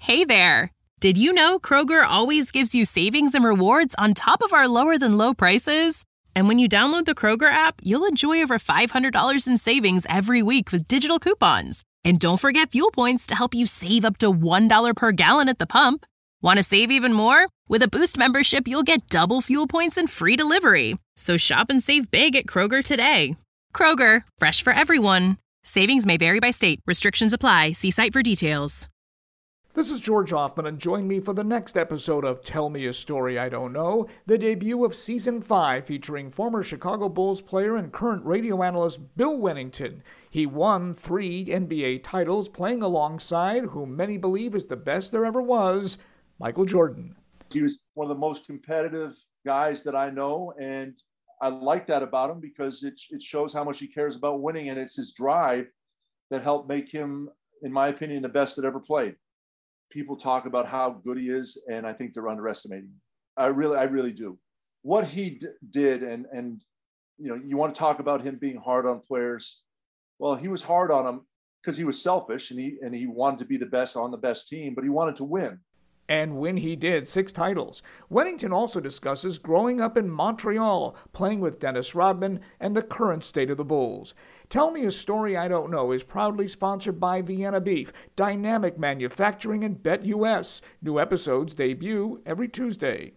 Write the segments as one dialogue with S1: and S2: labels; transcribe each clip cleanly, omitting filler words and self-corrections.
S1: Hey there! Did you know Kroger always gives you savings and rewards on top of our lower-than-low prices? And when you download the Kroger app, you'll enjoy over $500 in savings every week with digital coupons. And don't forget fuel points to help you save up to $1 per gallon at the pump. Want to save even more? With a Boost membership, you'll get double fuel points and free delivery. So shop and save big at Kroger today. Kroger, fresh for everyone. Savings may vary by state. Restrictions apply. See site for details.
S2: This is George Hoffman, and join me for the next episode of Tell Me a Story I Don't Know, the debut of Season 5 featuring former Chicago Bulls player and current radio analyst Bill Wennington. He won 3 NBA titles playing alongside whom many believe is the best there ever was, Michael Jordan.
S3: He was one of the most competitive guys that I know, and I like that about him because it shows how much he cares about winning, and it's his drive that helped make him, in my opinion, the best that ever played. People talk about how good he is, and I think they're underestimating him. I really do. What he did, and you know, you want to talk about him being hard on players. Well, he was hard on them because he was selfish, and he wanted to be the best on the best team, but he wanted to win.
S2: And when he did, 6 titles. Wennington also discusses growing up in Montreal, playing with Dennis Rodman, and the current state of the Bulls. Tell Me a Story I Don't Know is proudly sponsored by Vienna Beef, Dynamic Manufacturing, and BetUS. New episodes debut every Tuesday.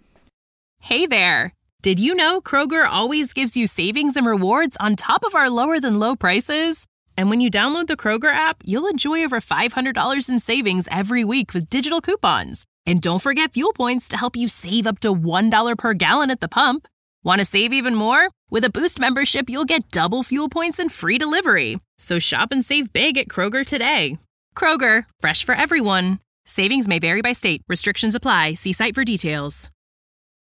S1: Hey there! Did you know Kroger always gives you savings and rewards on top of our lower-than-low prices? And when you download the Kroger app, you'll enjoy over $500 in savings every week with digital coupons. And don't forget fuel points to help you save up to $1 per gallon at the pump. Want to save even more? With a Boost membership, you'll get double fuel points and free delivery. So shop and save big at Kroger today. Kroger, fresh for everyone. Savings may vary by state. Restrictions apply. See site for details.